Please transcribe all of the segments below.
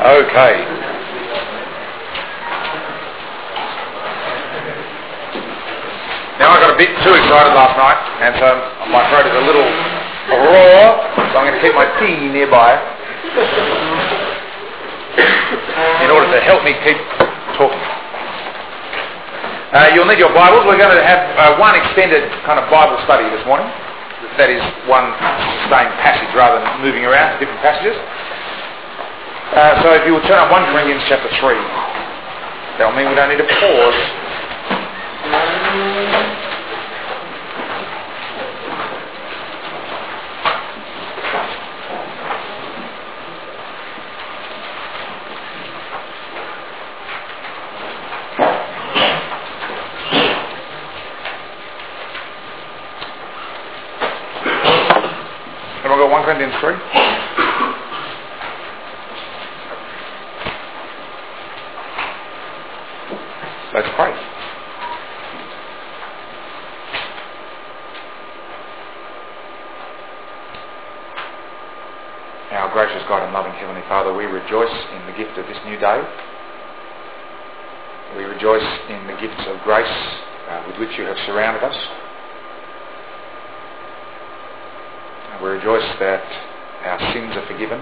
Okay. Now I got a bit too excited last night, and so my throat is a little raw, so I'm going to keep my tea nearby in order to help me keep talking. You'll need your Bibles. We're going to have one extended kind of Bible study this morning. That is one sustained passage rather than moving around to different passages. So if you will turn up 1 Corinthians chapter 3, that'll mean we don't need to pause. Everyone got 1 Corinthians 3? Let's pray. Our gracious God and loving Heavenly Father, we rejoice in the gift of this new day. We rejoice in the gifts of grace with which you have surrounded us. We rejoice that our sins are forgiven.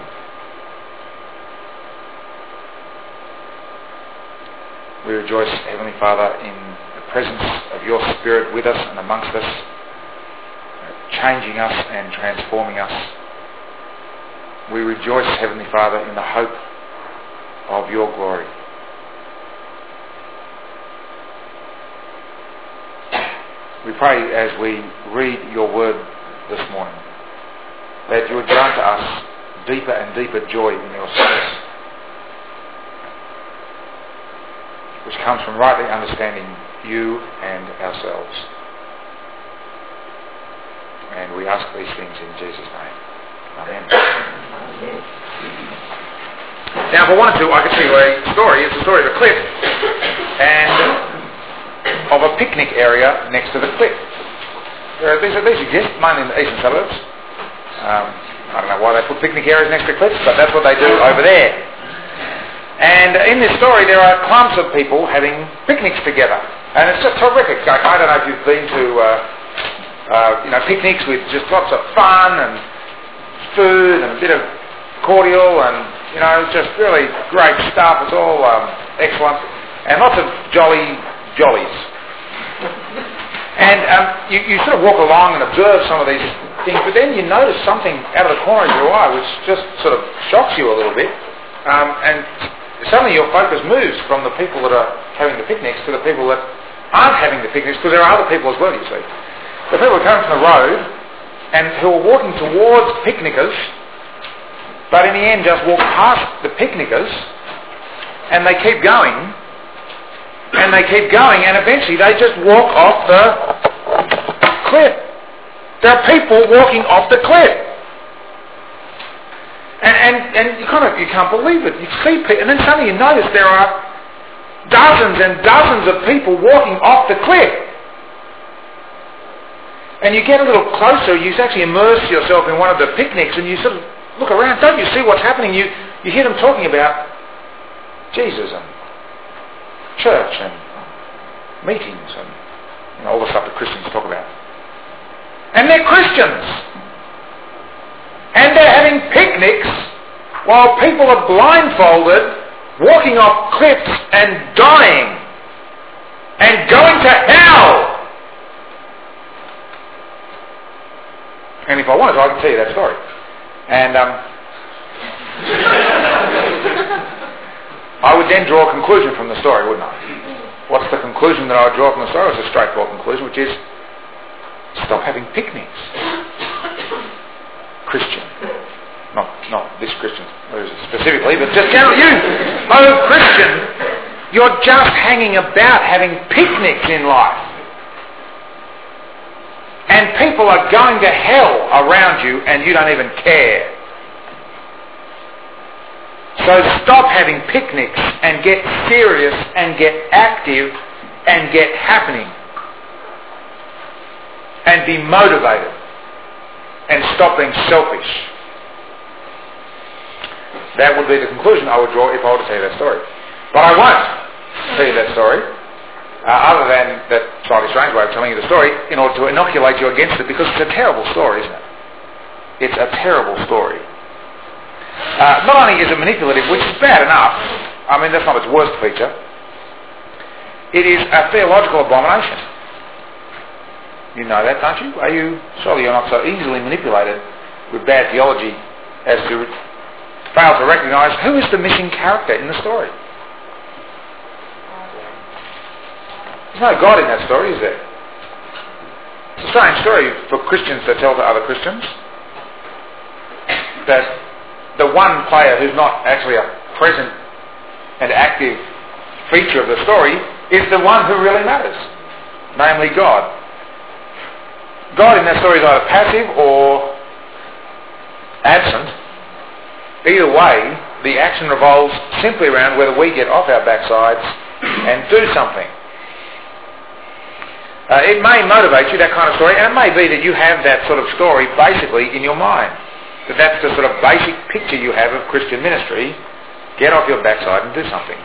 We rejoice, Heavenly Father, in the presence of your Spirit with us and amongst us, changing us and transforming us. We rejoice, Heavenly Father, in the hope of your glory. We pray as we read your word this morning that you would grant to us deeper and deeper joy in your service, which comes from rightly understanding you and ourselves. And we ask these things in Jesus' name. Amen. Now, if I wanted to, I could tell you a story. It's the story of a cliff and of a picnic area next to the cliff. These exist, mainly in the eastern suburbs. I don't know why they put picnic areas next to cliffs, but that's what they do over there. And in this story, there are clumps of people having picnics together, and it's just terrific. I don't know if you've been to, picnics with just lots of fun and food and a bit of cordial and just really great stuff. It's all excellent, and lots of jollies. And you sort of walk along and observe some of these things, but then you notice something out of the corner of your eye which just sort of shocks you a little bit, and suddenly your focus moves from the people that are having the picnics to the people that aren't having the picnics, because there are other people as well, you see. The people who come from the road and who are walking towards picnickers, but in the end just walk past the picnickers, and they keep going, and eventually they just walk off the cliff. There are people walking off the cliff. And you can't believe it. You see people, and then suddenly you notice there are dozens and dozens of people walking off the cliff. And you get a little closer, you actually immerse yourself in one of the picnics, and you sort of look around. Don't you see what's happening? You hear them talking about Jesus and church and meetings and all the stuff that Christians talk about. And they're Christians. And they're having picnics while people are blindfolded, walking off cliffs and dying and going to hell. And if I wanted to, I could tell you that story. And I would then draw a conclusion from the story, wouldn't I? What's the conclusion that I would draw from the story? It's a straightforward conclusion, which is stop having picnics. Christian. Not this Christian specifically, but just generally you. Oh, Christian, you're just hanging about having picnics in life. And people are going to hell around you and you don't even care. So stop having picnics and get serious and get active and get happening. And be motivated. And stop being selfish. That would be the conclusion I would draw if I were to tell you that story. But I won't tell you that story, other than that slightly strange way of telling you the story, in order to inoculate you against it, because it's a terrible story, isn't it? It's a terrible story. Not only is it manipulative, which is bad enough, I mean that's not its worst feature, it is a theological abomination. You know that, don't you? Surely you're not so easily manipulated with bad theology as to fail to recognise who is the missing character in the story. There's no God in that story, is there? It's a strange story for Christians to tell to other Christians, that the one player who's not actually a present and active feature of the story is the one who really matters, namely God. God in that story is either passive or absent. Either way, the action revolves simply around whether we get off our backsides and do something. It may motivate you, that kind of story, and it may be that you have that sort of story basically in your mind. That's the sort of basic picture you have of Christian ministry. Get off your backside and do something.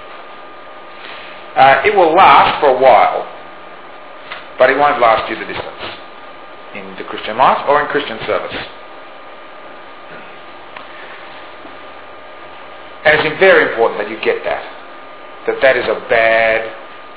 It will last for a while, but it won't last you the distance in the Christian life or in Christian service. And it's very important that you get that that is a bad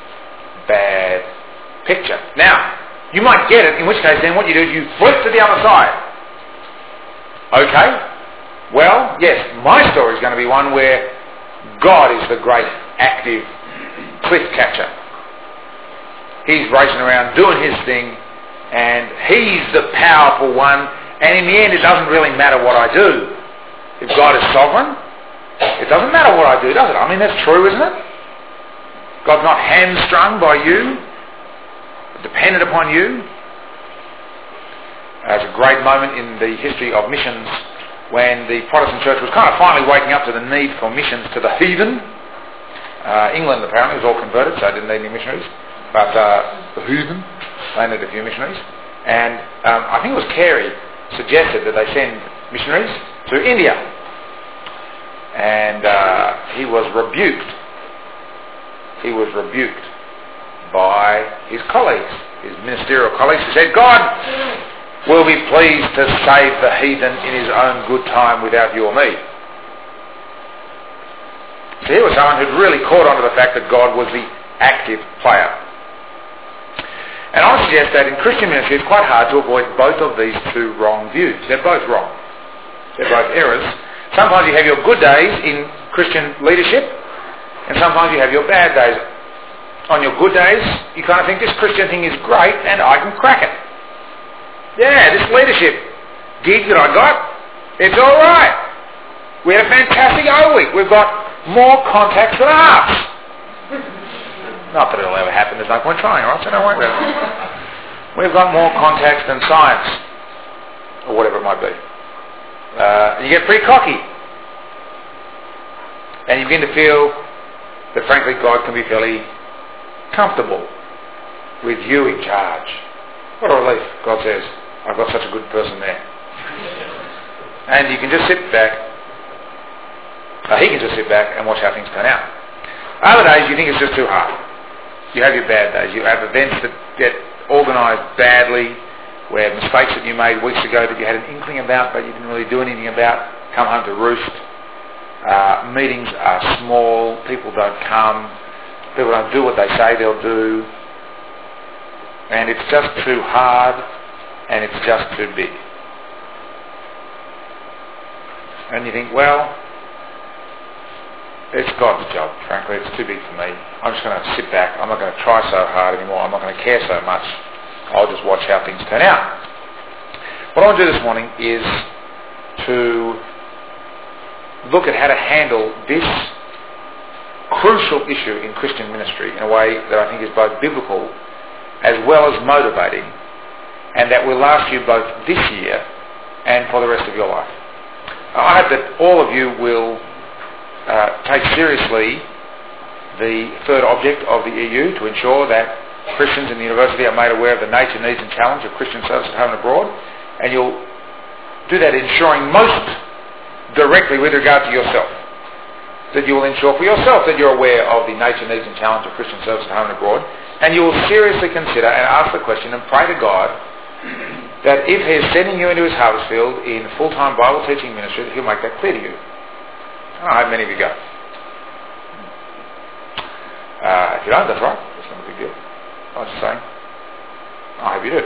picture. Now, you might get it, in which case then what you do is you flip to the other side. Okay? Well, yes, my story is going to be one where God is the great active cliff catcher. He's racing around doing his thing, and he's the powerful one, and in the end it doesn't really matter what I do. If God is sovereign, it doesn't matter what I do, does it? I mean, that's true, isn't it? God's not hamstrung by you, dependent upon you. There's a great moment in the history of missions when the Protestant church was kind of finally waking up to the need for missions to the heathen. England apparently was all converted, so it didn't need any missionaries. But the heathen, they needed a few missionaries. And I think it was Carey suggested that they send missionaries to India. And he was rebuked. He was rebuked by his colleagues, his ministerial colleagues, who said, God will be pleased to save the heathen in his own good time without you or me. So here was someone who'd really caught on to the fact that God was the active player. And I suggest that in Christian ministry it's quite hard to avoid both of these two wrong views. They're both wrong. They're both errors. Sometimes you have your good days in Christian leadership, and sometimes you have your bad days. On your good days, you kind of think this Christian thing is great and I can crack it. Yeah, this leadership gig that I got, it's all right. We had a fantastic O week. We've got more contacts than halves. Not that it'll ever happen. There's no point trying, right? So don't worry about it. We've got more contacts than science, or whatever it might be. You get pretty cocky, and you begin to feel that, frankly, God can be fairly comfortable with you in charge. What a relief, God says. I've got such a good person there. And you can just sit back. He can just sit back and watch how things turn out. Other days you think it's just too hard. You have your bad days. You have events that get organised badly, where mistakes that you made weeks ago that you had an inkling about but you didn't really do anything about come home to roost. Meetings are small. People don't come. People don't do what they say they'll do. And it's just too hard, and it's just too big. And you think, well, it's God's job, frankly. It's too big for me. I'm just going to sit back. I'm not going to try so hard anymore. I'm not going to care so much. I'll just watch how things turn out. What I want to do this morning is to look at how to handle this crucial issue in Christian ministry in a way that I think is both biblical as well as motivating, and that will last you both this year and for the rest of your life. I hope that all of you will take seriously the third object of the EU, to ensure that Christians in the university are made aware of the nature, needs and challenge of Christian service at home and abroad, and you'll do that ensuring most directly with regard to yourself. that you will ensure for yourself that you're aware of the nature, needs and challenge of Christian service at home and abroad, and you will seriously consider and ask the question and pray to God that if he is sending you into his harvest field in full-time Bible teaching ministry, that he'll make that clear to you. I hope many of you go. If you don't, that's right. That's not a big deal. I was just saying. I hope you do.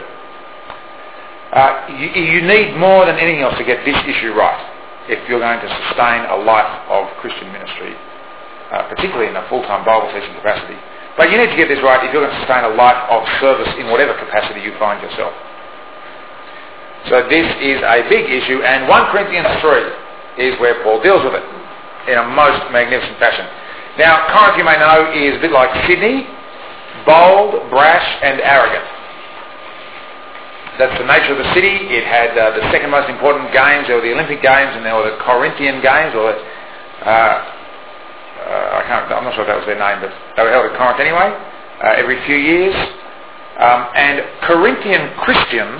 You need more than anything else to get this issue right if you're going to sustain a life of Christian ministry, particularly in a full-time Bible teaching capacity. But you need to get this right if you're going to sustain a life of service in whatever capacity you find yourself. So this is a big issue, and 1 Corinthians 3 is where Paul deals with it in a most magnificent fashion. Now, Corinth, you may know, is a bit like Sydney, bold, brash and arrogant. That's the nature of the city. It had the second most important games. There were the Olympic Games and there were the Corinthian Games, or I'm not sure if that was their name, but they were held at Corinth anyway, every few years. And Corinthian Christians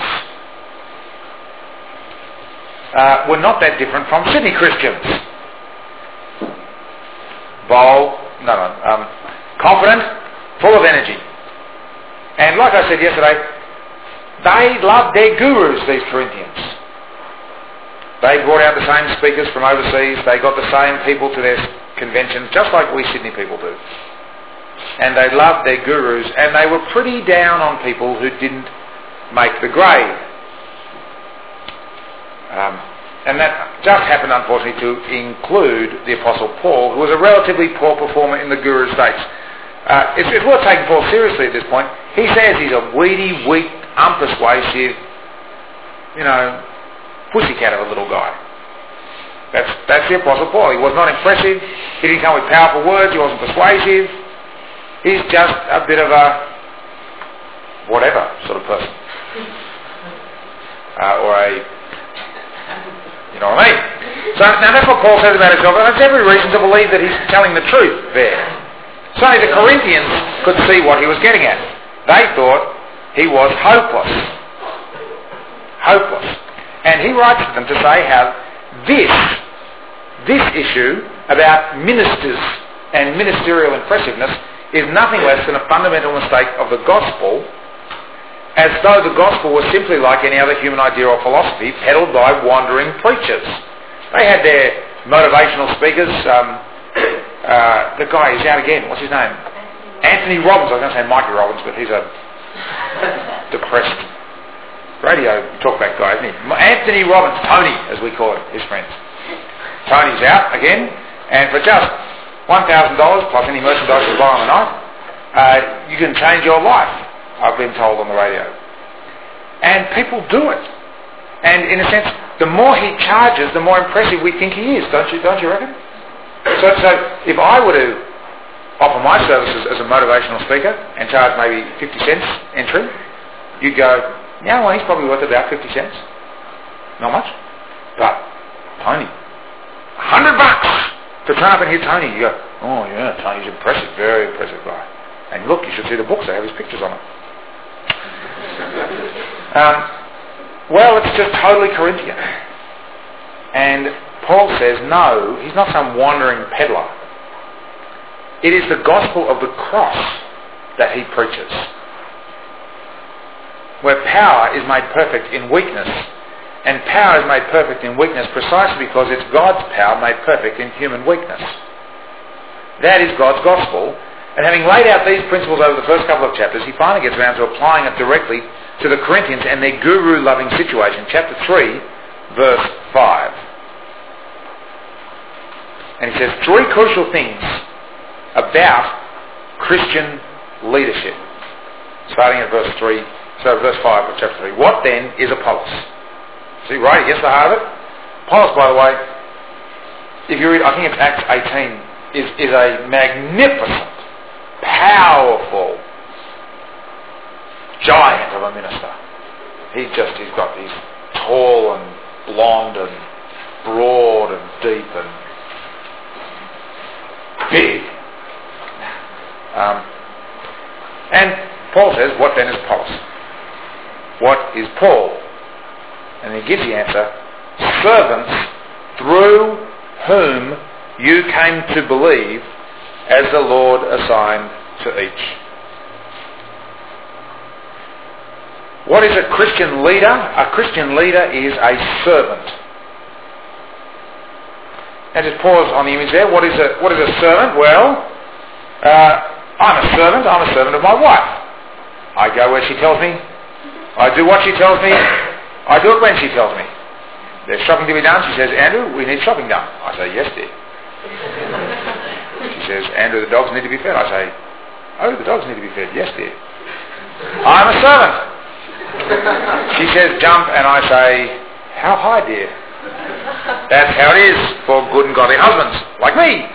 were not that different from Sydney Christians. Bold, confident, full of energy. And like I said yesterday, they loved their gurus, these Corinthians. They brought out the same speakers from overseas. They got the same people to their conventions, just like we Sydney people do. And they loved their gurus, and they were pretty down on people who didn't make the grade. And that just happened, unfortunately, to include the Apostle Paul, who was a relatively poor performer in the guru states. It's worth taking Paul seriously at this point. He says he's a weedy, weak, unpersuasive, pussycat of a little guy. That's the Apostle Paul. He was not impressive. He didn't come with powerful words. He wasn't persuasive. He's just a bit of a whatever sort of person. You know what I mean? So now that's what Paul says about himself. And there's every reason to believe that he's telling the truth there. So the Corinthians could see what he was getting at. They thought he was hopeless. Hopeless. And he writes to them to say how this issue about ministers and ministerial impressiveness is nothing less than a fundamental mistake of the gospel, as though the gospel was simply like any other human idea or philosophy peddled by wandering preachers. They had their motivational speakers. The guy, he's out again. What's his name? Anthony Robbins. I was going to say Mikey Robbins, but he's a depressed radio talkback guy, isn't he? Anthony Robbins, Tony, as we call him, his friends. Tony's out again, and for just $1,000 plus any merchandise you buy on the night, you can change your life, I've been told on the radio. And people do it. And in a sense, the more he charges, the more impressive we think he is, don't you reckon? So if I were to offer my services as a motivational speaker and charge maybe 50 cents entry, you'd go, yeah, well, he's probably worth about 50 cents. Not much. But Tony, $100 to turn up and hear Tony. You go, oh yeah, Tony's impressive, very impressive guy. And look, you should see the books, they have his pictures on them. Well, it's just totally Corinthian. And Paul says, no, he's not some wandering peddler. It is the gospel of the cross that he preaches, where power is made perfect in weakness. And power is made perfect in weakness precisely because it's God's power made perfect in human weakness. That is God's gospel. And having laid out these principles over the first couple of chapters, he finally gets around to applying it directly to the Corinthians and their guru-loving situation. Chapter 3, verse 5. And he says 3 crucial things about Christian leadership. Starting at verse 3, so verse 5 of chapter 3. What then is Apollos? See, right, he gets the heart of it. Apollos, by the way, if you read, I think it's Acts 18, is a magnificent, powerful giant of a minister. He's tall and blonde and broad and deep and big. And Paul says, what then is Apollos? What is Paul? And he gives the answer, servants through whom you came to believe as the Lord assigned to each. What is a Christian leader? A Christian leader is a servant. Now just pause on the image there. What is a servant? Well, I'm a servant. I'm a servant of my wife. I go where she tells me. I do what she tells me. I do it when she tells me. There's shopping to be done. She says, Andrew, we need shopping done. I say, yes, dear. She says, Andrew, the dogs need to be fed. I say, oh, the dogs need to be fed. Yes, dear. I'm a servant. She says, jump, and I say, how high, dear? That's how it is for good and godly husbands, like me.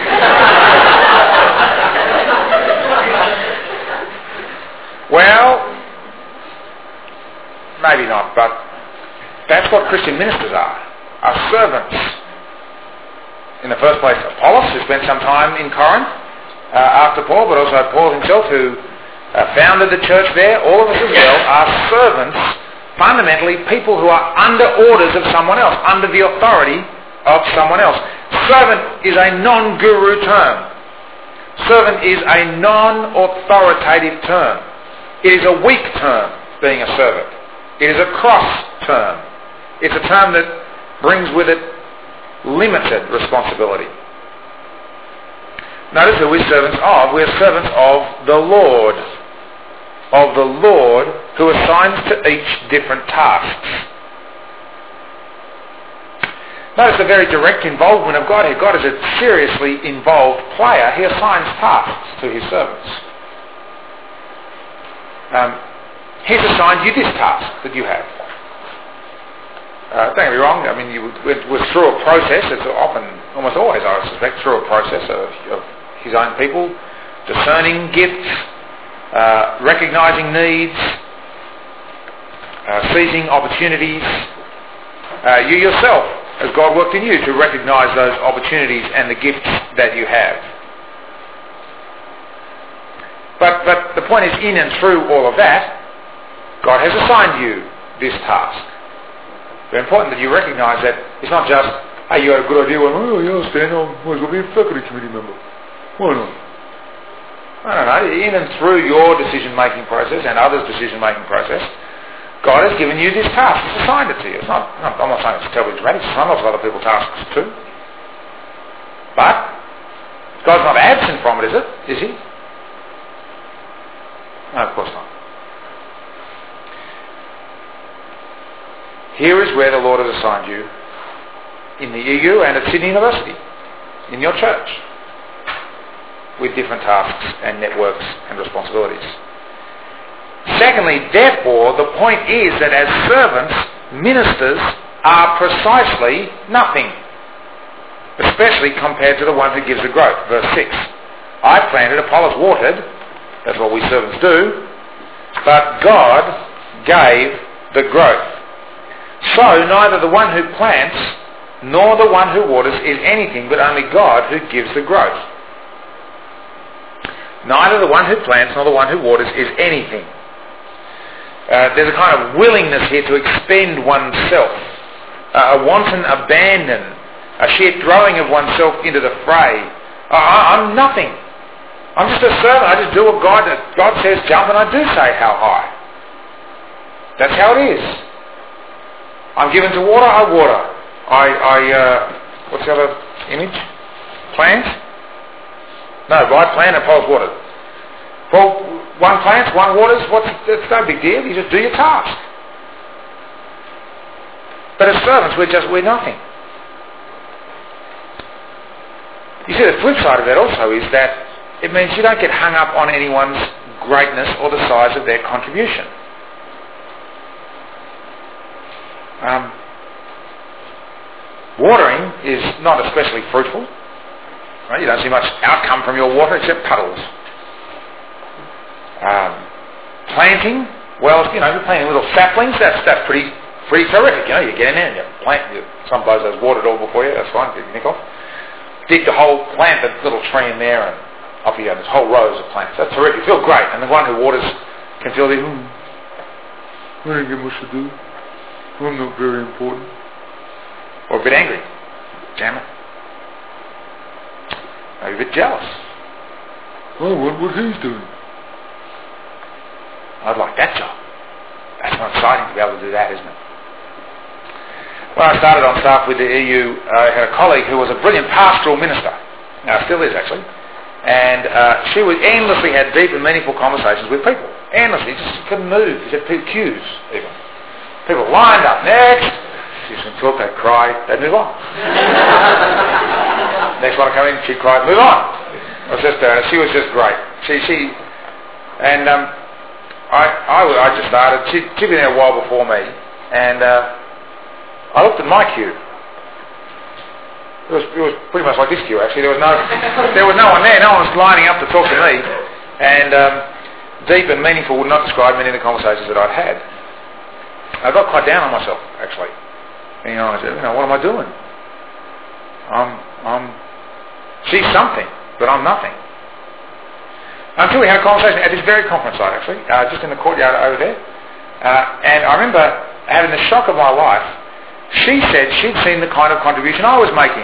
Well, maybe not, but that's what Christian ministers are servants. In the first place, Apollos, who spent some time in Corinth after Paul, but also Paul himself, who founded the church there. All of us as well are servants, fundamentally people who are under orders of someone else, under the authority of someone else. Servant is a non-guru term. Servant is a non-authoritative term. It is a weak term, being a servant. It is a cross term. It's a term that brings with it limited responsibility. Notice who we're servants of. We're servants of the Lord. Of the Lord, who assigns to each different tasks. Notice the very direct involvement of God here. God is a seriously involved player. He assigns tasks to his servants. He's assigned you this task that you have. Don't get me wrong, I mean, it was through a process. It's often, almost always, I suspect, through a process of his own people, discerning gifts, recognising needs, seizing opportunities. You yourself, as God worked in you, to recognise those opportunities and the gifts that you have. But the point is, in and through all of that, God has assigned you this task. Very important that you recognise that it's not just, hey, you had a good idea, well, oh yeah, Stan, I was going to be a faculty committee member. Why not? I don't know. In and through your decision-making process and others' decision-making process, God has given you this task. He's assigned it to you. I'm not saying it's terribly dramatic. It's assigned lots of other people tasks too. But God's not absent from it, is it? Is he? No, of course not. Here is where the Lord has assigned you, in the EU and at Sydney University, in your church, with different tasks and networks and responsibilities. Secondly, therefore, the point is that as servants, ministers are precisely nothing, especially compared to the one who gives the growth. Verse 6. I planted, Apollos watered, that's what we servants do, but God gave the growth. So neither the one who plants nor the one who waters is anything, but only God who gives the growth. Neither the one who plants nor the one who waters is anything. There's a kind of willingness here to expend oneself, a wanton abandon, a sheer throwing of oneself into the fray. I'm nothing. I'm just a servant. I just do what God says jump, and I do say how high. That's how it is. I'm given to water, I water. What's the other image? Plant? No, I plant and Paul's watered. Well, one plants, one waters, it's no big deal. You just do your task. But as servants, we're nothing. You see, the flip side of that also is that it means you don't get hung up on anyone's greatness or the size of their contribution. Watering is not especially fruitful. Right? You don't see much outcome from your water except puddles. Planting, well, you're planting little saplings. That's pretty terrific. You get in there and you plant. Some blows those watered all before you. That's fine. Get your nick off. Dig the whole plant, the little tree in there, and off you go. There's whole rows of plants. That's terrific. You feel great. And the one who waters can feel I don't get much to do. I'm not very important. Or a bit angry. Damn it. maybe a bit jealous. Oh, what he's doing? I'd like that job. That's not exciting to be able to do that, isn't it? When I started on staff with the EU, I had a colleague who was a brilliant pastoral minister. Now, still is actually. And she would endlessly had deep and meaningful conversations with people. Endlessly. Just couldn't move. She had queues, even. People lined up. Next. She was going to talk, they'd cry, they'd move on. Next one to come in, she'd cry, move on. It was just, she was just great. I just started. She'd been there a while before me, and I looked at my queue. It was pretty much like this queue actually. There was no one there. No one was lining up to talk to me. And deep and meaningful would not describe many of the conversations that I'd had. I got quite down on myself actually. And, I said, what am I doing? She's something, but I'm nothing. Until we had a conversation at this very conference site actually, just in the courtyard over there. And I remember having the shock of my life. She said she'd seen the kind of contribution I was making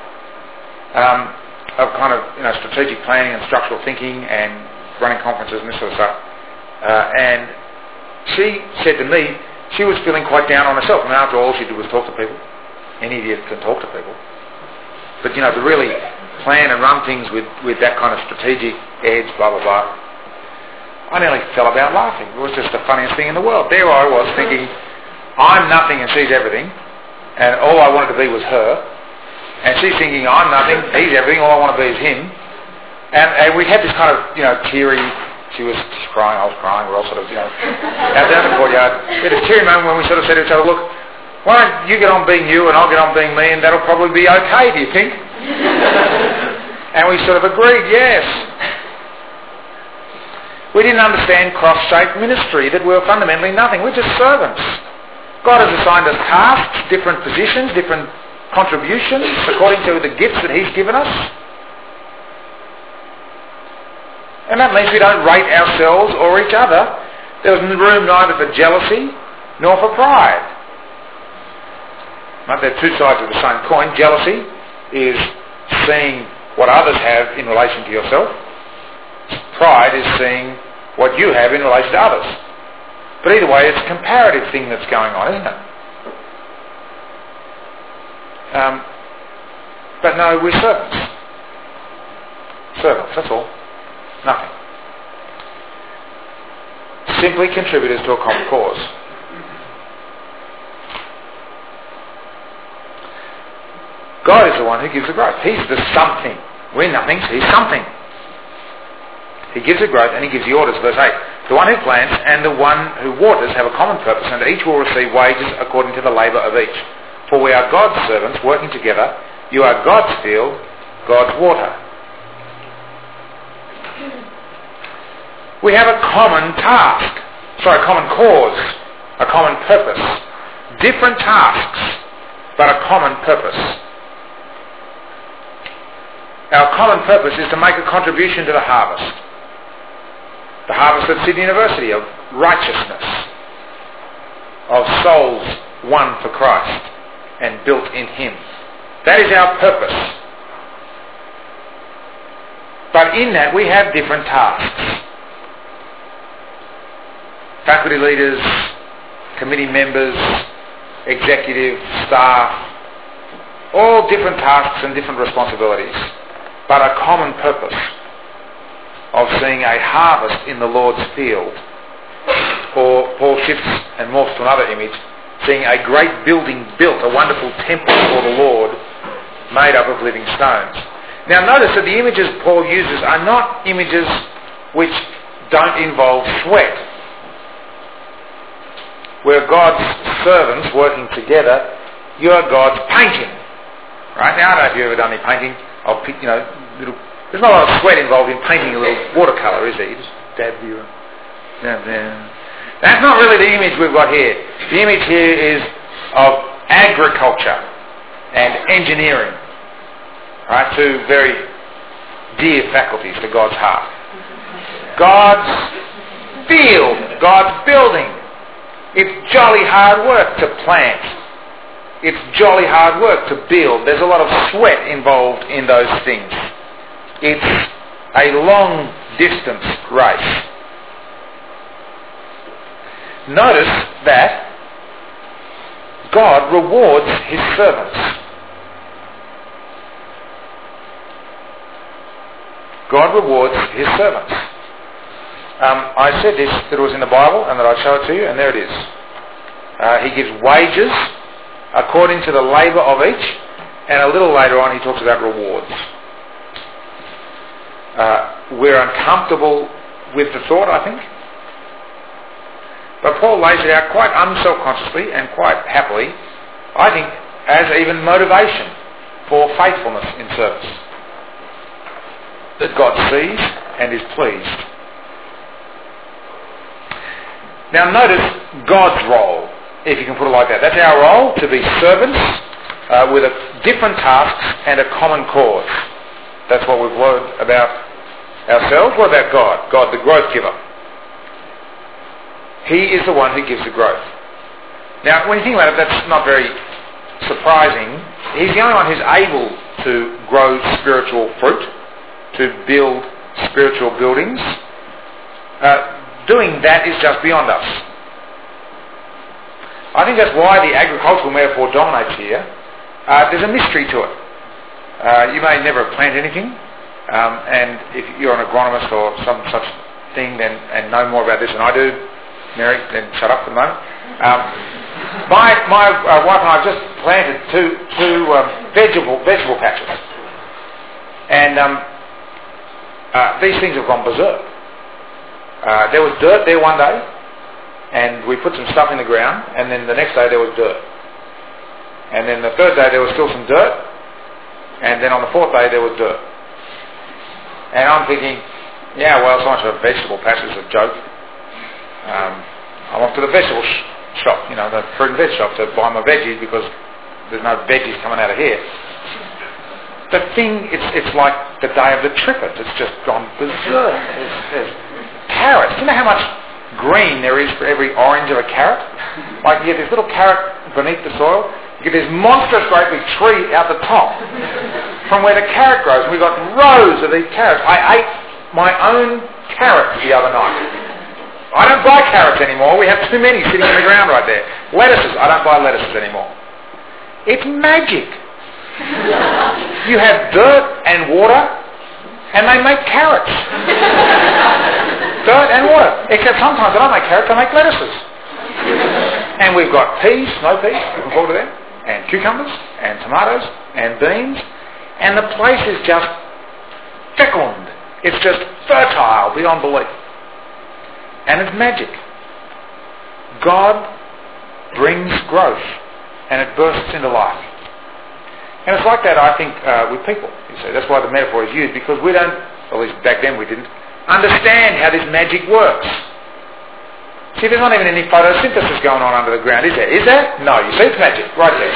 of kind of strategic planning and structural thinking and running conferences and this sort of stuff. And she said to me she was feeling quite down on herself. I mean, after all she did was talk to people. Any idiot can talk to people. But to really plan and run things with that kind of strategic edge, blah blah blah. I nearly fell about laughing. It was just the funniest thing in the world. There I was thinking, I'm nothing and she's everything. And all I wanted to be was her. And she's thinking, I'm nothing, he's everything, all I want to be is him. And we had this kind of, teary, she was crying, I was crying, we're all sort of, out down the courtyard. We had a teary moment when we sort of said to each other, look, why don't you get on being you and I'll get on being me and that'll probably be okay, do you think? And we sort of agreed, yes. We didn't understand cross-shaped ministry, that we were fundamentally nothing, we're just servants. God has assigned us tasks, different positions, different contributions according to the gifts that He's given us. And that means we don't rate ourselves or each other. There's room neither for jealousy nor for pride. Right? They're two sides of the same coin. Jealousy is seeing what others have in relation to yourself. Pride is seeing what you have in relation to others. But either way, it's a comparative thing that's going on, isn't it? But no, we're servants. Servants, that's all. Nothing. Simply contributors to a common cause. God is the one who gives the growth. He's the something. We're nothings, He's something. He gives the growth and He gives the orders. Verse 8. The one who plants and the one who waters have a common purpose, and each will receive wages according to the labour of each. For we are God's servants working together. You are God's field, God's water. We have a common common cause, a common purpose. Different tasks, but a common purpose. Our common purpose is to make a contribution to the harvest. The harvest at Sydney University of righteousness, of souls won for Christ and built in Him. That is our purpose. But in that we have different tasks. Faculty leaders, committee members, executive, staff, all different tasks and different responsibilities, but a common purpose of seeing a harvest in the Lord's field. Or Paul shifts and morphs to another image, seeing a great building built, a wonderful temple for the Lord, made up of living stones. Now notice that the images Paul uses are not images which don't involve sweat. We're God's servants working together. You're God's painting. Right? Now I don't know if you've ever done any painting of, there's not a lot of sweat involved in painting a little watercolour, is there? You just dab here and dab there. That's not really the image we've got here. The image here is of agriculture and engineering. Right? Two very dear faculties to God's heart. God's field, God's building. It's jolly hard work to plant. It's jolly hard work to build. There's a lot of sweat involved in those things. It's a long distance race. Notice that God rewards his servants. God rewards his servants. I said this, that it was in the Bible and that I'd show it to you, and there it is. He gives wages according to the labour of each, and a little later on he talks about rewards. We're uncomfortable with the thought, I think. But Paul lays it out quite unselfconsciously and quite happily, I think, as even motivation for faithfulness in service. That God sees and is pleased. Now notice God's role, if you can put it like that. That's our role, to be servants with different tasks and a common cause. That's what we've learned about ourselves. What about God? God, the growth giver. He is the one who gives the growth. Now, when you think about it, that's not very surprising. He's the only one who's able to grow spiritual fruit, to build spiritual buildings. Doing that is just beyond us. I think that's why the agricultural metaphor dominates here. There's a mystery to it. You may never plant anything, and if you're an agronomist or some such thing and know more about this than I do, Mary, then shut up for the moment. My wife and I have just planted two vegetable patches, and these things have gone berserk. There was dirt there one day, and we put some stuff in the ground, and then the next day there was dirt. And then the third day there was still some dirt, and then on the fourth day there was dirt. And I'm thinking, yeah, well, so much of a vegetable patch is a joke. I went to the vegetable shop, the fruit and veg shop, to buy my veggies because there's no veggies coming out of here. The thing, it's like the day of the trippers. It's just gone berserk. There's carrots. Do you know how much green there is for every orange of a carrot? Like you get this little carrot beneath the soil, you get this monstrous great big tree out the top from where the carrot grows. And we've got rows of these carrots. I ate my own carrots the other night. I don't buy carrots anymore. We have too many sitting in the ground right there. Lettuces. I don't buy lettuces anymore. It's magic. You have dirt and water, and they make carrots. Dirt and water. Except sometimes they don't make carrots, they make lettuces. And we've got peas, snow peas, you can call it them, and cucumbers, and tomatoes, and beans, and the place is just fecund. It's just fertile beyond belief. And it's magic. God brings growth, and it bursts into life. And it's like that, I think, with people. You see, that's why the metaphor is used, because we don't, at least back then we didn't, understand how this magic works. See, there's not even any photosynthesis going on under the ground, is there? Is there? No, you see, it's magic, right there.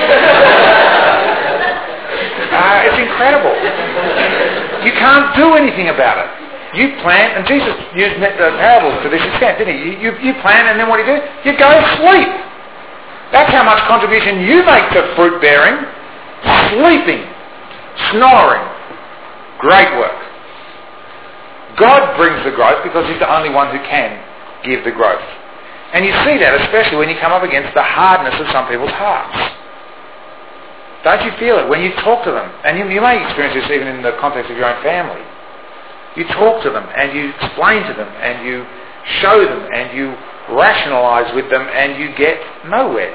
It's incredible. You can't do anything about it. You plant, and Jesus used parables to this extent, didn't he? You plant, and then what do? You go sleep. That's how much contribution you make to fruit bearing. Sleeping, snoring. Great work. God brings the growth because he's the only one who can give the growth. And you see that especially when you come up against the hardness of some people's hearts. Don't you feel it when you talk to them? And you may experience this even in the context of your own family. You talk to them and you explain to them and you show them and you rationalise with them and you get nowhere.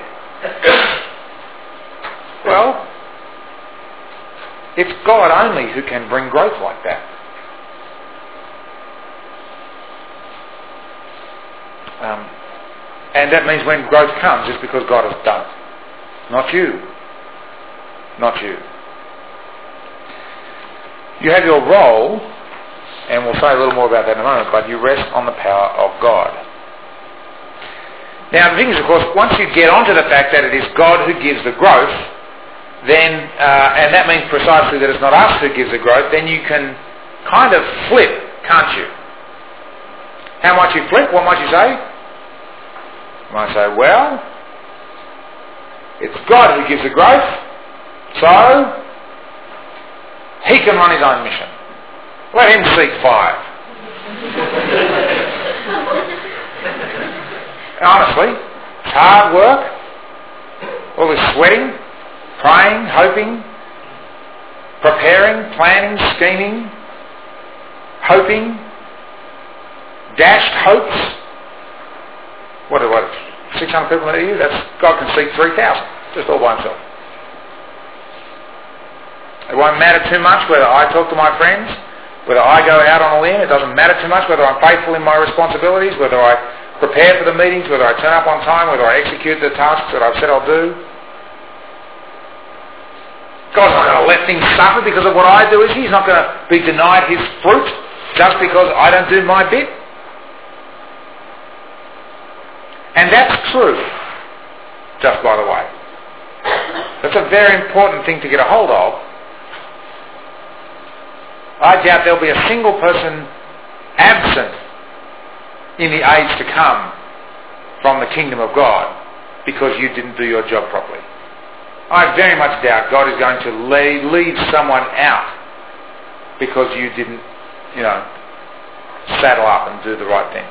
Well, it's God only who can bring growth like that. And that means when growth comes, it's because God has done it. Not you. Not you. You have your role, and we'll say a little more about that in a moment, but you rest on the power of God. Now the thing is, of course, once you get onto the fact that it is God who gives the growth, then, and that means precisely that it's not us who gives the growth, then you can kind of flip, can't you? How might you flip? What might you say? You might say, well, it's God who gives the growth, so he can run his own mission. Let him seek 5. Honestly, it's hard work. All this sweating, praying, hoping, preparing, planning, scheming, hoping, dashed hopes. What 600 people in you? God can seek 3,000, just all by himself. It won't matter too much whether I talk to my friends, whether I go out on a limb. It doesn't matter too much whether I'm faithful in my responsibilities, whether I prepare for the meetings, whether I turn up on time, whether I execute the tasks that I've said I'll do. God's not going to let things suffer because of what I do, is he? He's not going to be denied his fruit just because I don't do my bit. And that's true, just by the way. That's a very important thing to get a hold of. I doubt there'll be a single person absent in the age to come from the kingdom of God because you didn't do your job properly. I very much doubt God is going to lead someone out because you didn't, saddle up and do the right thing.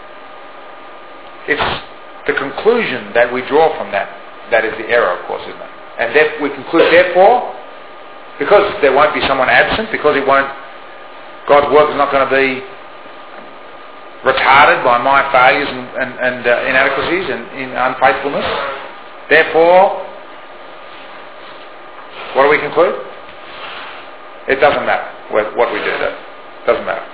It's the conclusion that we draw from that is the error, of course, isn't it? And we conclude, therefore, because there won't be someone absent, because God's work is not going to be retarded by my failures and inadequacies and unfaithfulness. Therefore, what do we conclude? It doesn't matter what we do. It doesn't matter.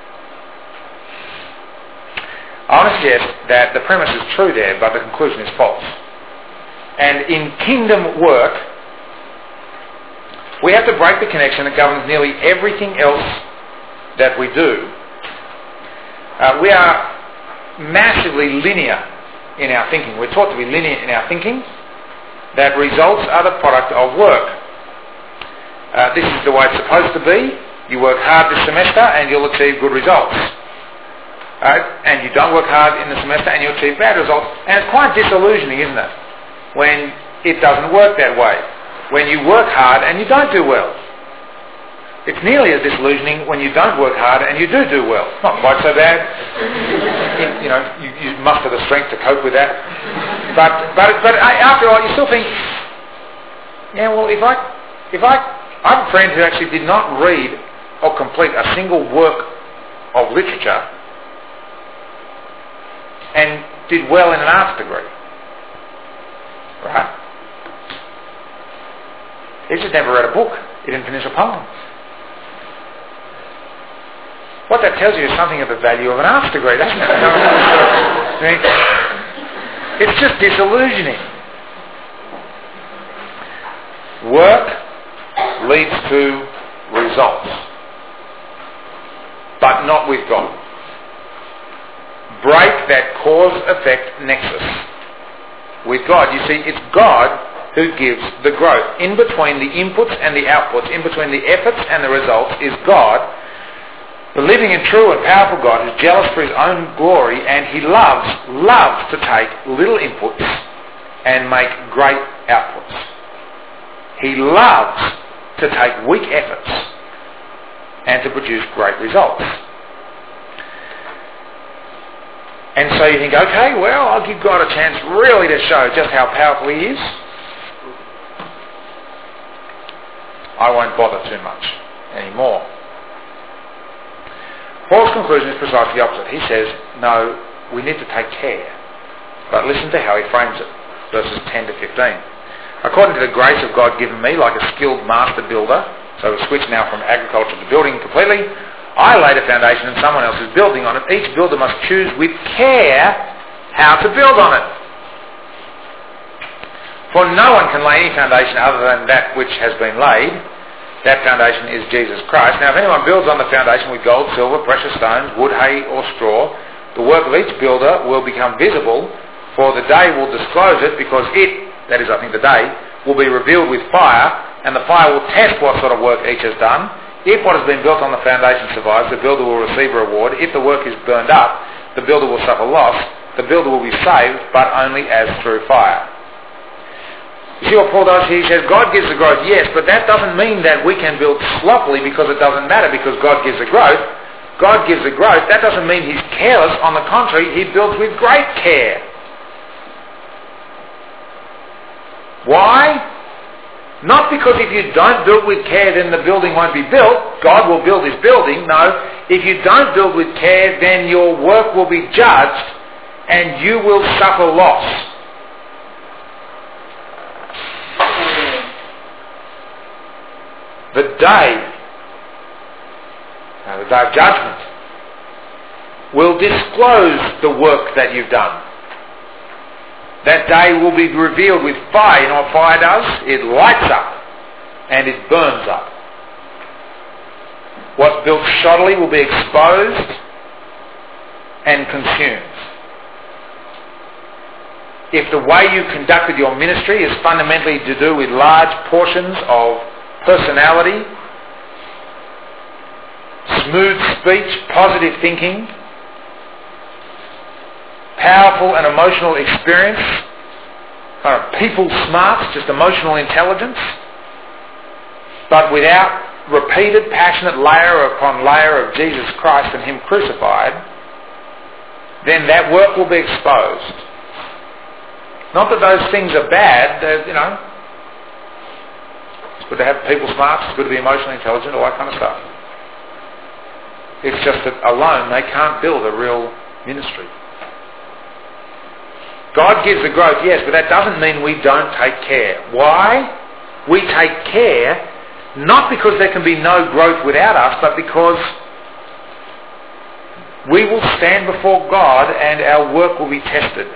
I want to suggest that the premise is true there, but the conclusion is false. And in kingdom work, we have to break the connection that governs nearly everything else that we do. We are massively linear in our thinking. We're taught to be linear in our thinking, that results are the product of work. This is the way it's supposed to be. You work hard this semester and you'll achieve good results. And you don't work hard in the semester and you'll achieve bad results. And it's quite disillusioning, isn't it, when it doesn't work that way. When you work hard and you don't do well. It's nearly as disillusioning when you don't work hard and you do well. Not quite so bad. You muster the strength to cope with that. But after all, you still think, yeah, well, if I have a friend who actually did not read or complete a single work of literature and did well in an arts degree. Right? He just never read a book. He didn't finish a poem. What that tells you is something of the value of an arts degree, doesn't it? It's just disillusioning. Work leads to results, but not with God. Break that cause-effect nexus. With God, you see, it's God who gives the growth. In between the inputs and the outputs, in between the efforts and the results, is God, the living and true and powerful God, who's jealous for his own glory, and he loves to take little inputs and make great outputs. He loves to take weak efforts and to produce great results. And so you think, okay, well, I'll give God a chance really to show just how powerful he is. I won't bother too much anymore. Paul's conclusion is precisely the opposite. He says, no, we need to take care. But listen to how he frames it. Verses 10 to 15. According to the grace of God given me, like a skilled master builder, so we switch now from agriculture to building completely, I laid a foundation and someone else is building on it. Each builder must choose with care how to build on it. For no one can lay any foundation other than that which has been laid. That foundation is Jesus Christ. Now if anyone builds on the foundation with gold, silver, precious stones, wood, hay or straw, the work of each builder will become visible, for the day will disclose it, because it, that is I think the day, will be revealed with fire, and the fire will test what sort of work each has done. If what has been built on the foundation survives, the builder will receive a reward. If the work is burned up, the builder will suffer loss. The builder will be saved, but only as through fire. You See what Paul does here? He says God gives the growth, yes, but that doesn't mean that we can build sloppily because it doesn't matter, because God gives the growth. God gives the growth. That doesn't mean he's careless. On the contrary, he builds with great care. Why? Not because if you don't build with care, then the building won't be built. God will build his building. No. If you don't build with care, then your work will be judged and you will suffer loss. The day of judgment will disclose the work that you've done. That day will be revealed with fire. You know what fire does? It lights up and it burns up. What's built shoddily will be exposed and consumed. If the way you conducted your ministry is fundamentally to do with large portions of personality, smooth speech, positive thinking, powerful and emotional experience, kind of people smarts, just emotional intelligence, but without repeated, passionate layer upon layer of Jesus Christ and him crucified, then that work will be exposed. Not that those things are bad, it's good to have people smarts, it's good to be emotionally intelligent, all that kind of stuff. It's just that alone they can't build a real ministry. God gives the growth, yes, but that doesn't mean we don't take care. Why? We take care not because there can be no growth without us, but because we will stand before God and our work will be tested.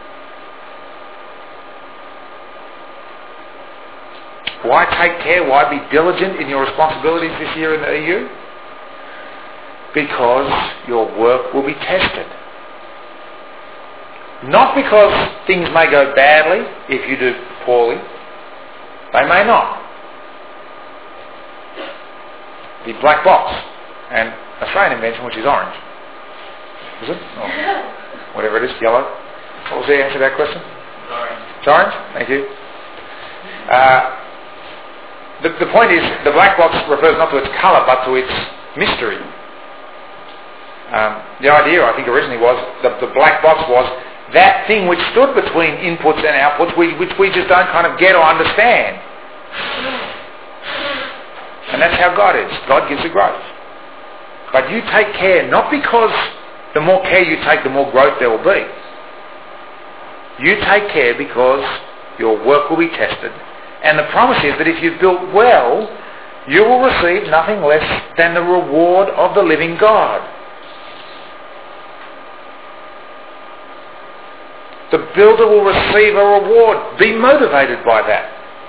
Why take care? Why be diligent in your responsibilities this year in the EU? Because your work will be tested. Not because things may go badly if you do poorly. They may not. The black box, an Australian invention which is orange. Is it? Or whatever it is, yellow. What was the answer to that question? It's orange. Thank you. The point is, the black box refers not to its colour but to its mystery. The idea, I think, originally was the black box was that thing which stood between inputs and outputs, which we just don't kind of get or understand. And that's how God is. God gives the growth. But you take care, not because the more care you take, the more growth there will be. You take care because your work will be tested. And the promise is that if you've built well, you will receive nothing less than the reward of the living God. The builder will receive a reward. Be motivated by that.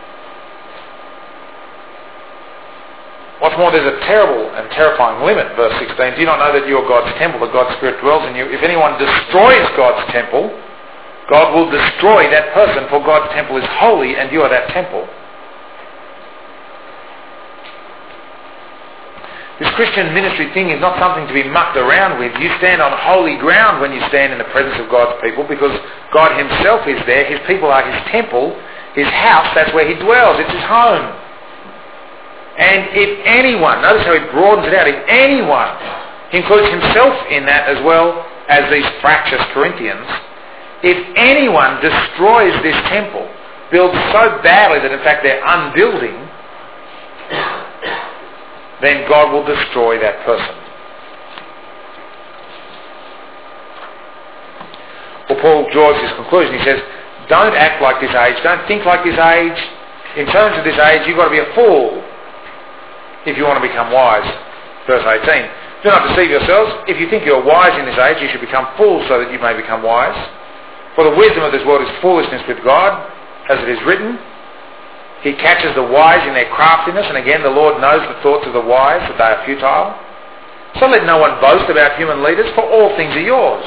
What's more, there's a terrible and terrifying limit, verse 16. Do you not know that you are God's temple, that God's Spirit dwells in you? If anyone destroys God's temple, God will destroy that person, for God's temple is holy and you are that temple. This Christian ministry thing is not something to be mucked around with. You stand on holy ground when you stand in the presence of God's people, because God himself is there. His people are his temple, his house. That's where he dwells. It's his home. And if anyone, notice how he broadens it out, if anyone, he includes himself in that as well as these fractious Corinthians, if anyone destroys this temple, builds so badly that in fact they're unbuilding, then God will destroy that person. Well, Paul draws his conclusion. He says, don't act like this age, don't think like this age. In terms of this age, you've got to be a fool if you want to become wise. Verse 18. Do not deceive yourselves. If you think you're wise in this age, you should become fools so that you may become wise. For the wisdom of this world is foolishness with God, as it is written. He catches the wise in their craftiness, and again the Lord knows the thoughts of the wise, that they are futile. So let no one boast about human leaders, for all things are yours.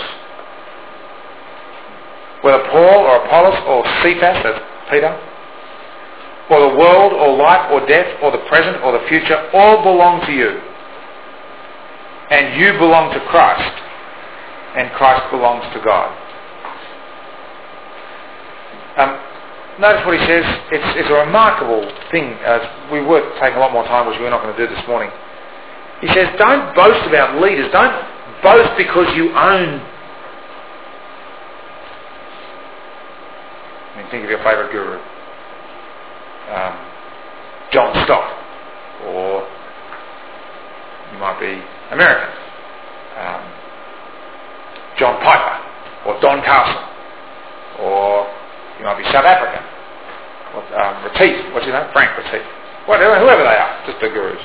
Whether Paul or Apollos or Cephas, as Peter, or the world or life or death or the present or the future, all belong to you. And you belong to Christ, and Christ belongs to God. notice what he says. It's a remarkable thing. We were taking a lot more time, which we're not going to do this morning. He says, don't boast about leaders. Don't boast because you own. I mean, think of your favourite guru. John Stott. Or you might be American. John Piper. Or Don Carson. Or you might be South African. Retief. What's his name? Frank Retief. Whoever they are. Just the gurus.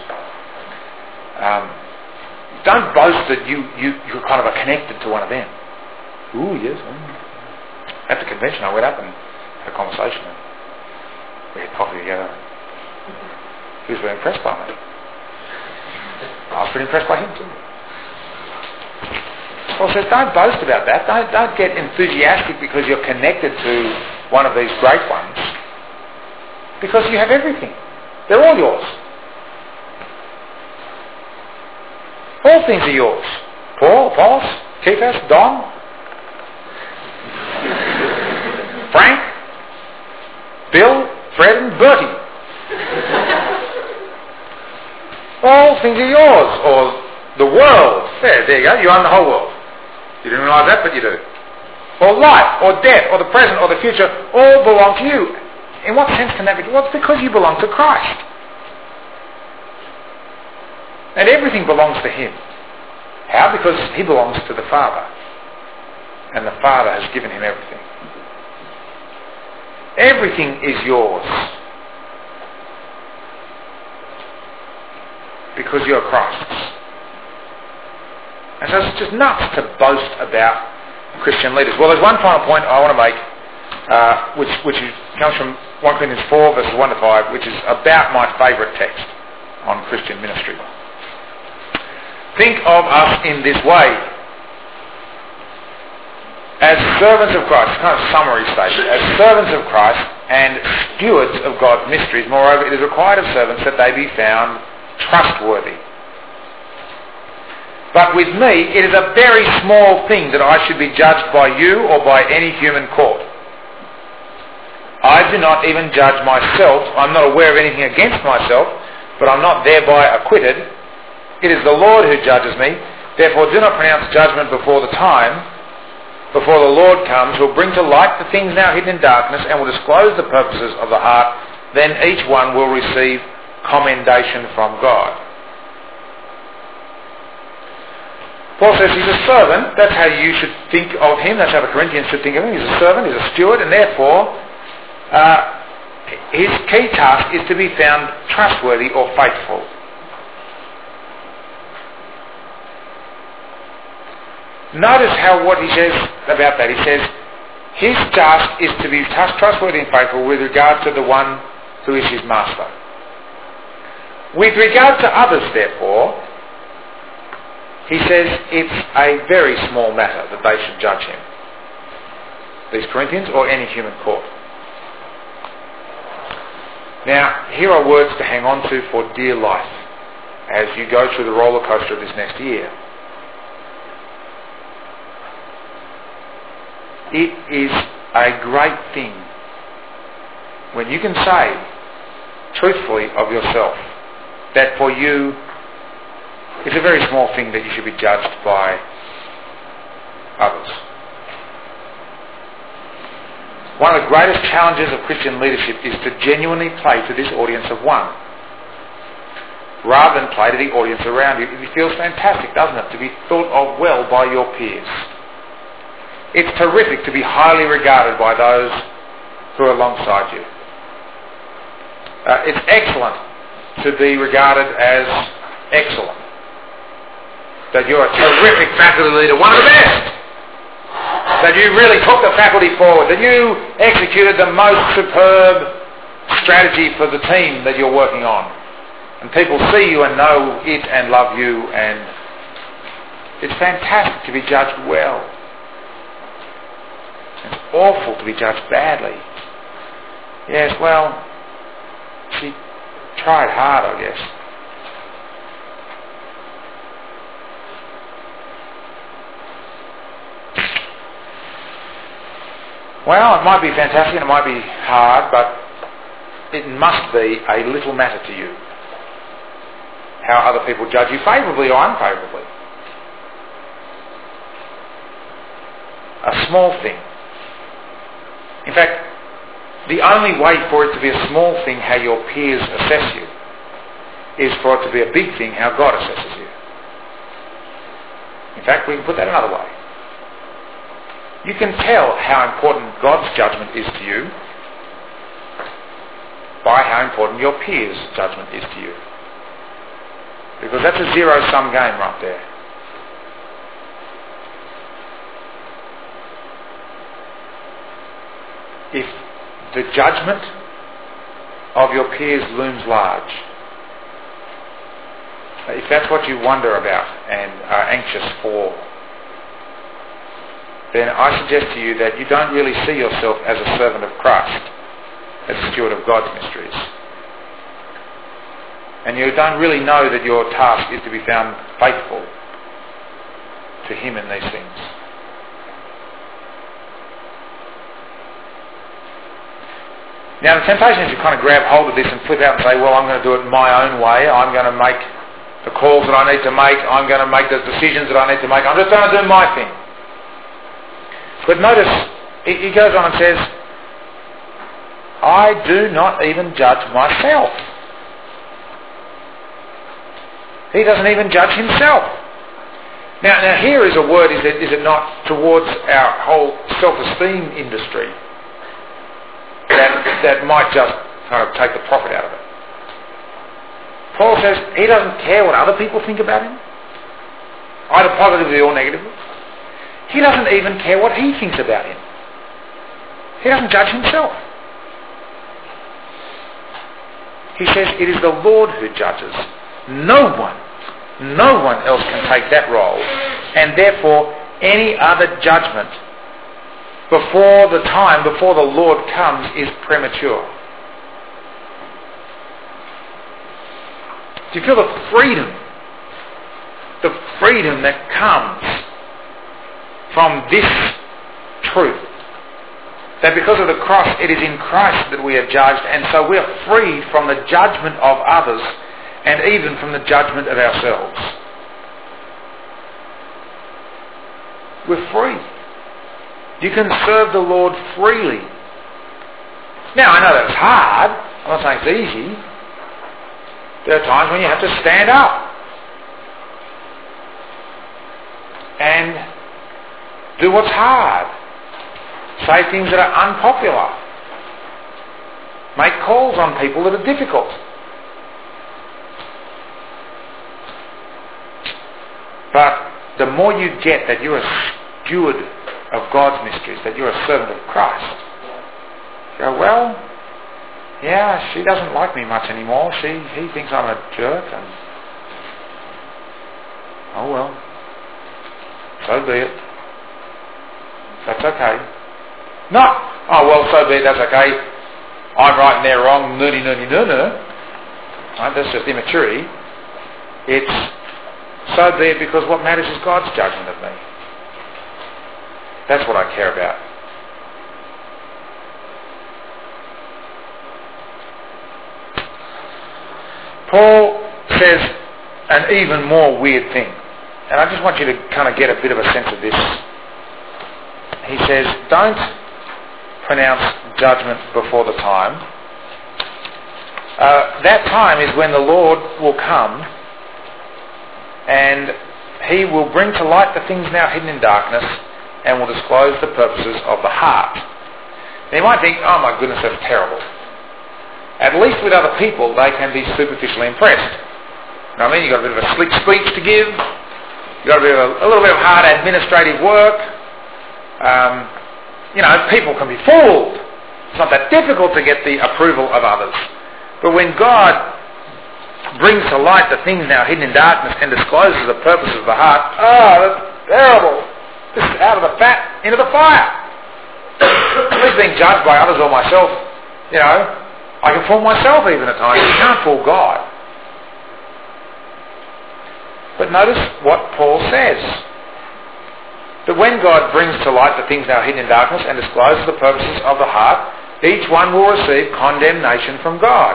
Don't boast that you're kind of connected to one of them. Ooh, yes. At the convention I went up and had a conversation. We had coffee together. He was very impressed by me. I was pretty impressed by him too. Paul says, don't boast about that. Don't get enthusiastic because you're connected to one of these great ones. Because you have everything. They're all yours. All things are yours. Paul, Apollos, Cephas, Don, Frank, Bill, Fred and Bertie. All things are yours. Or the world. There you go. You own the whole world. You didn't realise that, but you do. Or life, or death, or the present, or the future, all belong to you. In what sense can that be? Well, it's because you belong to Christ. And everything belongs to Him. How? Because He belongs to the Father. And the Father has given Him everything. Everything is yours. Because you're Christ's. And so it's just nuts to boast about Christian leaders. Well, there's one final point I want to make, which comes from 1 Corinthians 4, verses 1 to 5, which is about my favourite text on Christian ministry. Think of us in this way. As servants of Christ, kind of summary statement, as servants of Christ and stewards of God's mysteries, moreover, it is required of servants that they be found trustworthy. But with me, it is a very small thing that I should be judged by you or by any human court. I do not even judge myself. I'm not aware of anything against myself, but I'm not thereby acquitted. It is the Lord who judges me. Therefore do not pronounce judgment before the time, before the Lord comes, who will bring to light the things now hidden in darkness and will disclose the purposes of the heart. Then each one will receive commendation from God. Paul says he's a servant. That's how you should think of him. That's how the Corinthians should think of him. He's a servant, he's a steward, and therefore his key task is to be found trustworthy or faithful. Notice what he says about that. He says his task is to be trustworthy and faithful with regard to the one who is his master. With regard to others, therefore, he says it's a very small matter that they should judge him. These Corinthians or any human court. Now, here are words to hang on to for dear life as you go through the roller coaster of this next year. It is a great thing when you can say truthfully of yourself that for you it's a very small thing that you should be judged by others. One of the greatest challenges of Christian leadership is to genuinely play to this audience of one, rather than play to the audience around you. It feels fantastic, doesn't it, to be thought of well by your peers. It's terrific to be highly regarded by those who are alongside you. It's excellent to be regarded as excellent. That you're a terrific faculty leader, one of the best. That you really took the faculty forward. That you executed the most superb strategy for the team that you're working on. And people see you and know it and love you, and it's fantastic to be judged well. It's awful to be judged badly. Yes, well, she tried hard, I guess. Well, it might be fantastic and it might be hard, but it must be a little matter to you how other people judge you, favourably or unfavourably. A small thing. In fact, the only way for it to be a small thing how your peers assess you is for it to be a big thing how God assesses you. In fact, we can put that another way. You can tell how important God's judgment is to you by how important your peers' judgment is to you. Because that's a zero-sum game right there. If the judgment of your peers looms large, if that's what you wonder about and are anxious for, then I suggest to you that you don't really see yourself as a servant of Christ, as a steward of God's mysteries. And you don't really know that your task is to be found faithful to Him in these things. Now the temptation is to kind of grab hold of this and flip out and say, well, I'm going to do it my own way. I'm going to make the calls that I need to make. I'm going to make the decisions that I need to make. I'm just going to do my thing. But notice, he goes on and says, I do not even judge myself. He doesn't even judge himself. Now here is a word, is it not, towards our whole self-esteem industry that might just kind of take the profit out of it. Paul says he doesn't care what other people think about him, either positively or negatively. He doesn't even care what he thinks about him. He doesn't judge himself. He says it is the Lord who judges. No one else can take that role, and therefore any other judgment before the Lord comes is premature. Do you feel the freedom that comes from this truth? That because of the cross, it is in Christ that we are judged, and so we are freed from the judgment of others and even from the judgment of ourselves. We're free. You can serve the Lord freely. Now, I know that's hard. I'm not saying it's easy. There are times when you have to stand up and do what's hard. Say things that are unpopular. Make calls on people that are difficult. But the more you get that you're a steward of God's mysteries, that you're a servant of Christ, you go, well, yeah, she doesn't like me much anymore. He thinks I'm a jerk, and oh well, so be it. That's okay. Not, oh well, so be it, that's okay. I'm right and they're wrong, nerdy. Right, that's just immaturity. It's, so be it, because what matters is God's judgment of me. That's what I care about. Paul says an even more weird thing. And I just want you to kind of get a bit of a sense of this. He says, don't pronounce judgment before the time. That time is when the Lord will come and He will bring to light the things now hidden in darkness and will disclose the purposes of the heart. Now you might think, oh my goodness, that's terrible. At least with other people, they can be superficially impressed. You know what I mean? You've got a bit of a slick speech to give. You've got a little bit of hard administrative work. People can be fooled. It's not that difficult to get the approval of others. But when God brings to light the things now hidden in darkness and discloses the purposes of the heart, oh, that's terrible. This is out of the fat into the fire. At least being judged by others or myself, I can fool myself even at times. You can't fool God. But notice what Paul says. that when God brings to light the things now hidden in darkness and discloses the purposes of the heart, each one will receive condemnation from God.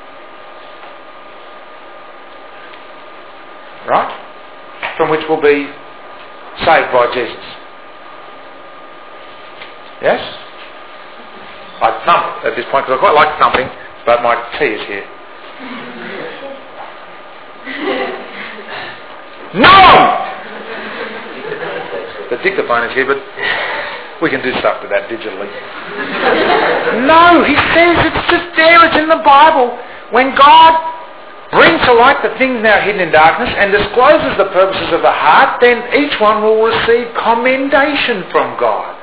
Right? From which will be saved by Jesus. Yes? I thump at this point because I quite like thumping, but my tea is here. No! The dictaphone is here, but we can do stuff to that digitally. No, he says it's just there, it's in the Bible. When God brings to light the things now hidden in darkness and discloses the purposes of the heart, then each one will receive commendation from God.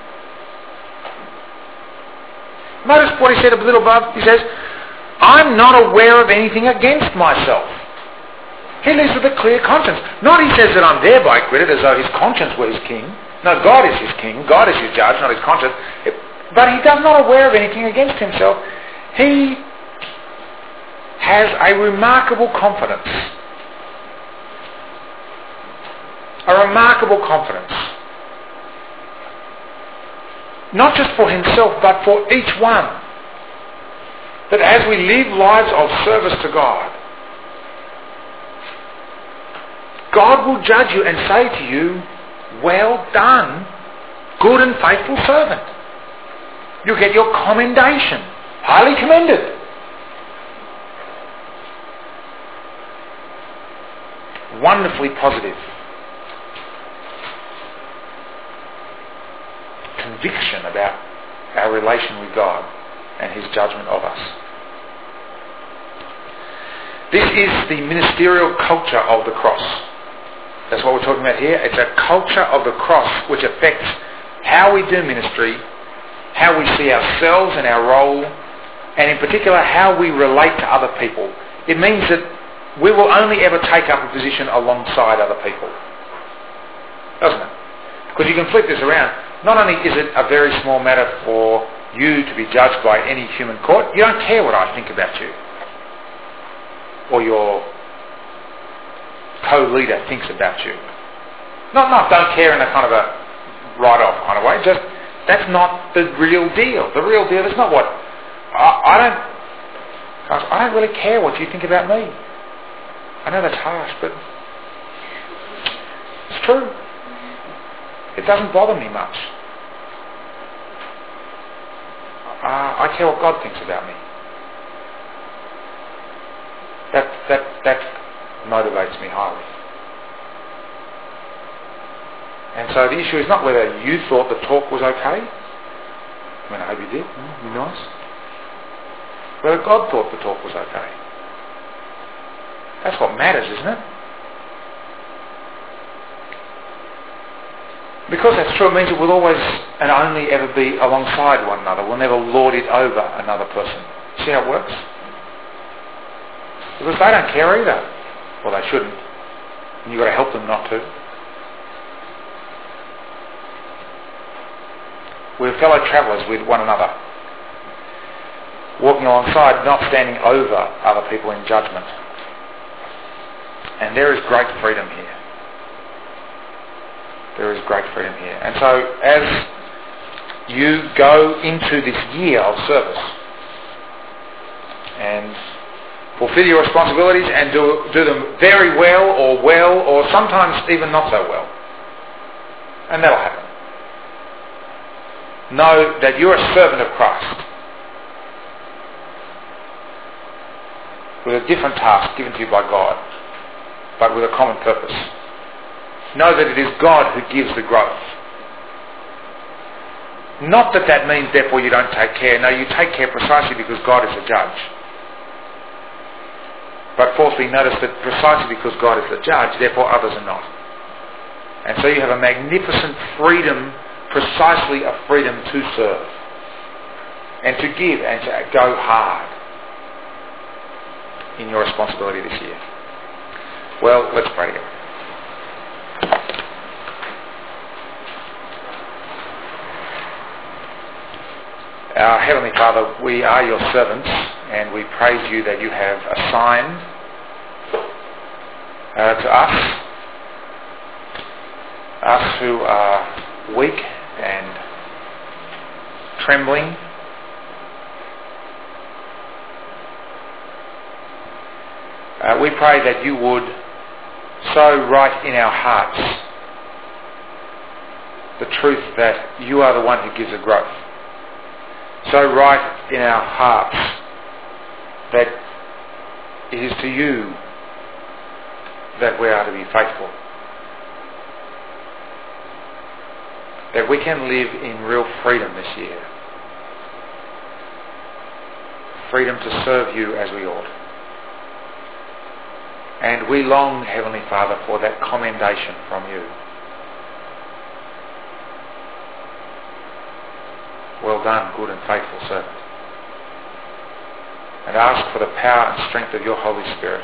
Notice what he said a little above. He says, I'm not aware of anything against myself. He lives with a clear conscience. Not he says that I'm thereby acquitted as though his conscience were his king. No, God is his king. God is his judge, not his conscience. But he does not aware of anything against himself. He has a remarkable confidence. A remarkable confidence. Not just for himself, but for each one. That as we live lives of service to God, God will judge you and say to you, well done, good and faithful servant. You'll get your commendation. Highly commended. Wonderfully positive. Conviction about our relation with God and his judgment of us. This is the ministerial culture of the cross. That's what we're talking about here. It's a culture of the cross which affects how we do ministry, how we see ourselves and our role, and in particular how we relate to other people. It means that we will only ever take up a position alongside other people. Doesn't it? Because you can flip this around. Not only is it a very small matter for you to be judged by any human court, you don't care what I think about you or your co-leader thinks about you. Not don't care in a kind of a write-off kind of way. Just that's not the real deal. The real deal is not what I don't really care what you think about me. I know that's harsh, but it's true. It doesn't bother me much. I care what God thinks about me. That motivates me highly. And so the issue is not whether you thought the talk was okay. I mean, I hope you did. It'd be nice. Whether God thought the talk was okay. That's what matters, isn't it? Because that's true, it means it will always and only ever be alongside one another. We'll never lord it over another person. See how it works? Because they don't care either. Well, they shouldn't. And you've got to help them not to. We're fellow travellers with one another. Walking alongside, not standing over other people in judgment. And there is great freedom here. There is great freedom here. And so as you go into this year of service and fulfill your responsibilities and do them very well or sometimes even not so well, and that'll happen, know that you're a servant of Christ with a different task given to you by God, but with a common purpose. Know that it is God who gives the growth. Not that means therefore you don't take care. No, you take care precisely because God is the judge. But fourthly, notice that precisely because God is the judge, therefore others are not. And so you have a magnificent freedom, precisely a freedom to serve and to give and to go hard in your responsibility this year. Well, let's pray together. Our Heavenly Father, we are your servants and we praise you that you have assigned to us us who are weak and trembling, we pray that you would so write in our hearts the truth that you are the one who gives the growth. So write in our hearts that it is to you that we are to be faithful. That we can live in real freedom this year. Freedom to serve you as we ought. And we long, Heavenly Father, for that commendation from you. Well done, good and faithful servant. And ask for the power and strength of your Holy Spirit.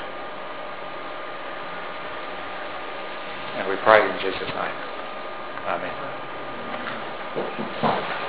And we pray in Jesus' name. Amen.